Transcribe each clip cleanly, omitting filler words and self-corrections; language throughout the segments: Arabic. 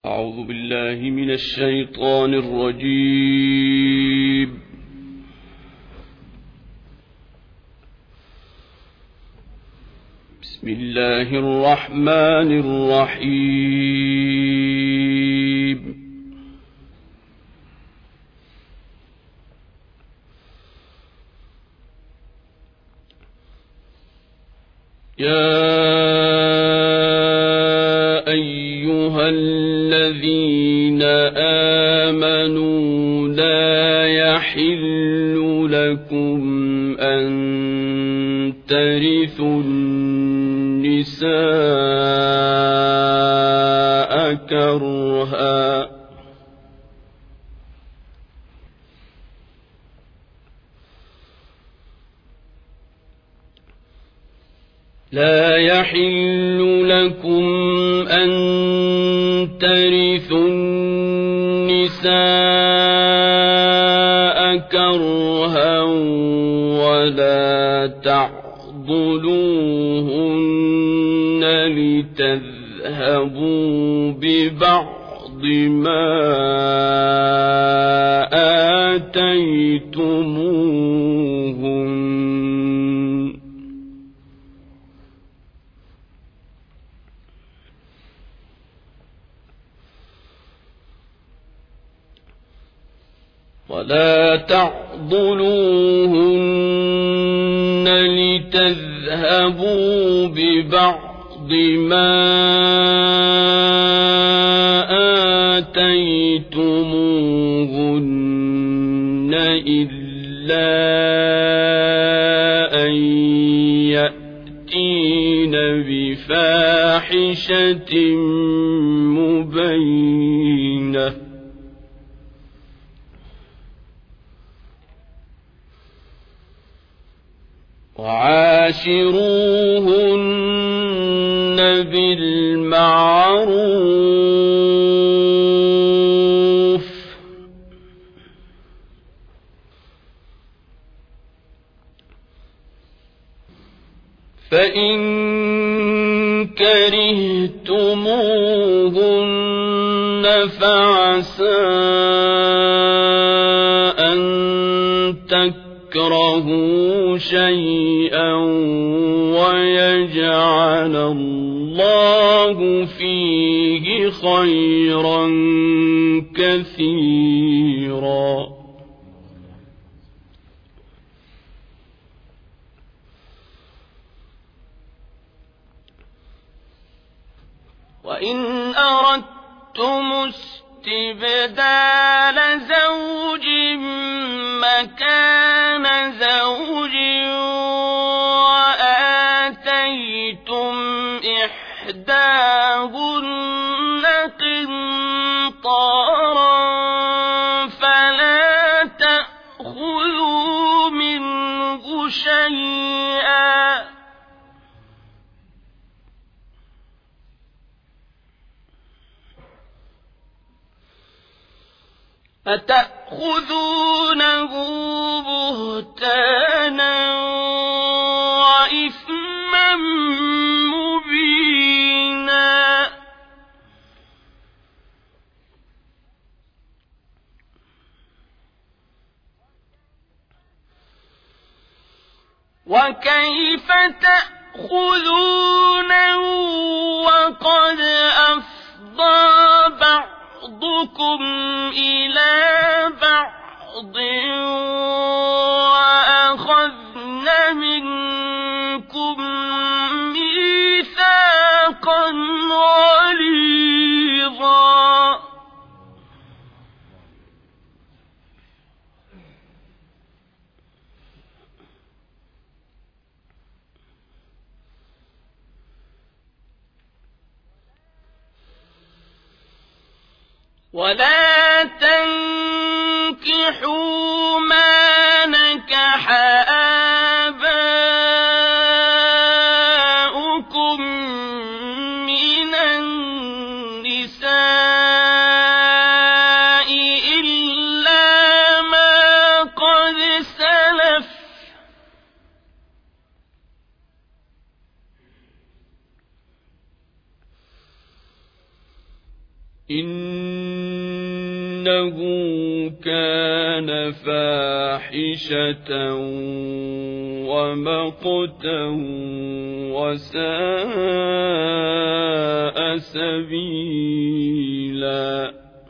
أعوذ بالله من الشيطان الرجيم. بسم الله الرحمن الرحيم. يا أيها الذين آمنوا لا يحل لكم أن ترثوا النساء كرها لا يحل لكم أن ترثوا النساء كرها ولا تعضلوهن لتذهبوا ببعض ما آتيتموهن ولا تعضلوهن لتذهبوا ببعض ما آتيتموهن إلا أن يأتين بفاحشة مبينة وعاشروهن بالمعروف فإن كرهتموهن فعسى أن تكرهوا شيئا ويجعل الله فيه خيرا كثيرا وإن أردتم استبدال زوج مكان زوج وآتيتم إحداهن قنطارا فلا تأخذوا منه شيئا أتأخذونه بهتانا وإثما مبينا وكيف تأخذونه وقد أفضى بعضكم إلى بعض وأخذن منكم ميثاقا غليظا ولا تنكحوا ما نكح آباؤكم من النساء إلا ما قد سلف إنه كان فاحشة ومقتا وساء سبيلا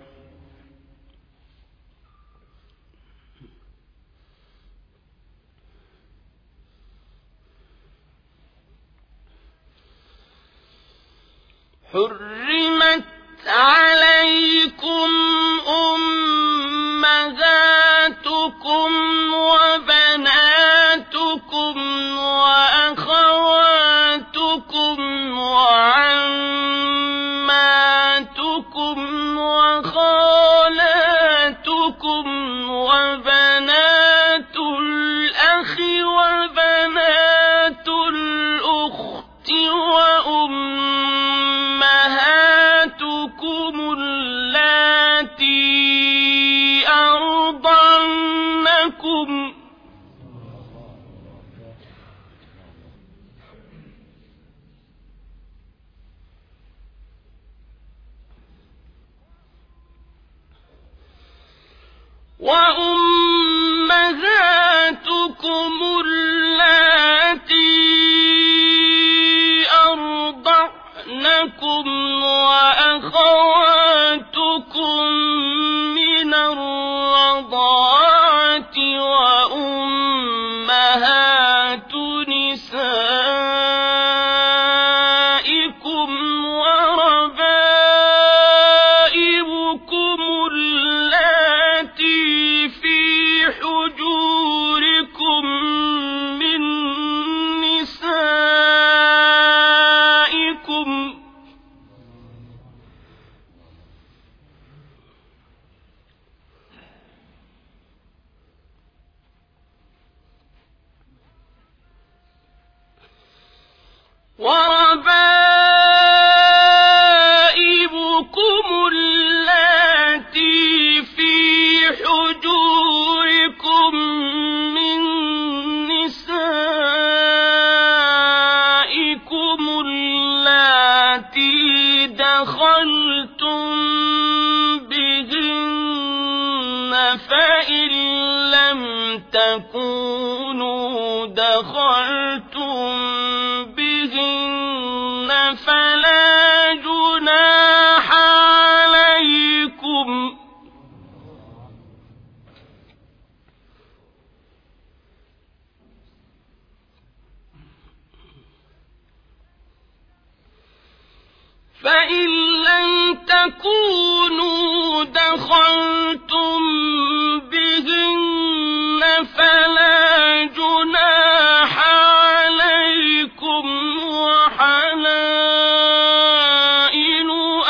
حرمت عليكم أمهاتكم وبناتكم وأخواتكم وعماتكم وخالاتكم وبنات الأخ وبنات الأخت وأمهاتكم اللاتي أرضعنكم وأمهاتكم اللاتي أرضعنكم وأخواتكم من الرضاعة وأمهات نسائكم وربائبكم اللاتي في حجوركم من نسائكم اللاتي في حجوركم من نسائكم اللاتي دخلتم بهن فإن لم تكونوا دخلتم بهن فلا جناح عليكم فإن لم تكونوا دخلتم بهن فلا جناح عليكم وحلائل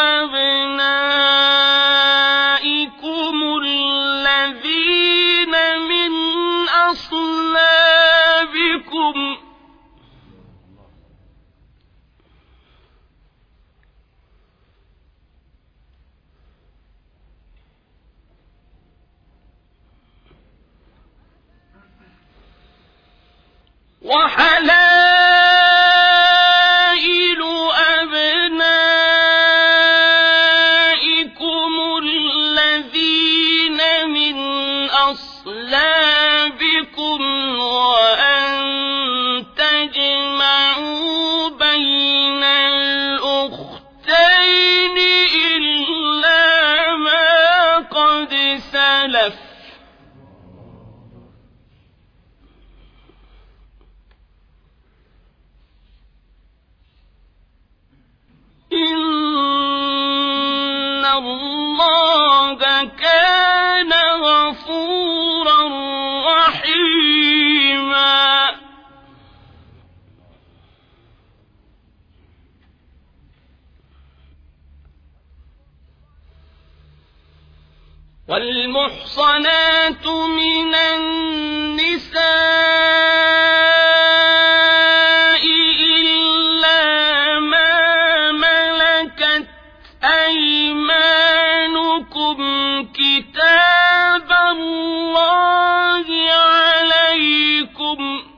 أبنائكم الذين من أصلابكم وحلائل أبنائكم الذين من أصلابكم وأن تجمعوا بين الأختين إلا ما قد سلف إن الله كان غفورا رحيما والمحصنات من النساء إلا ما ملكت أيمانكم كتاب الله عليكم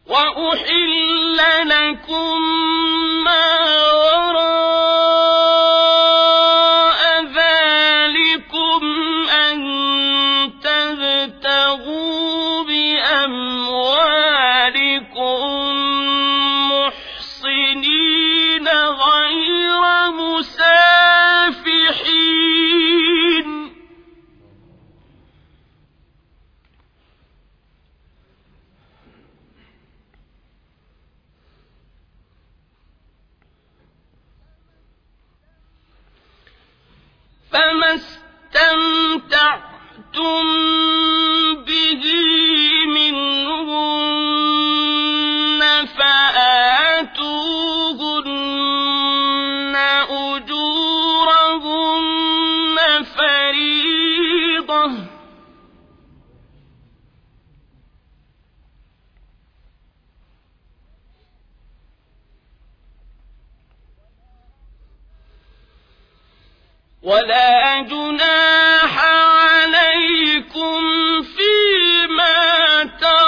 وأحل لكم ما وراء ذلكم أن تبتغوا بأموالكم محصنين غير مسافحين فما استمتعتم به منهن فآتوهن أجورهن فريضة ولا جناح عليكم فيما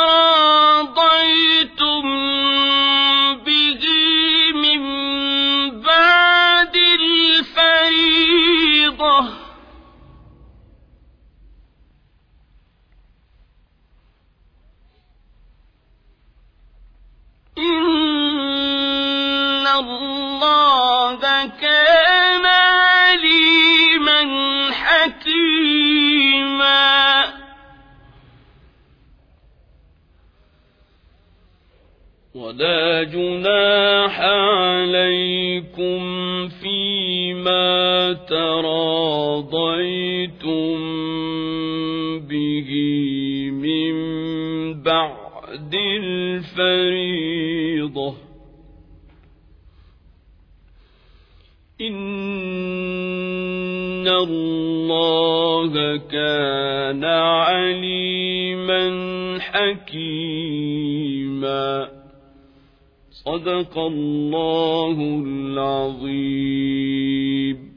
تراضيتم به من بعد الفريضة إن الله كان عليما حكيما ولا جناح عليكم فيما تراضيتم به من بعد الفريضة إن الله كان عليما حكيما صدق الله العظيم.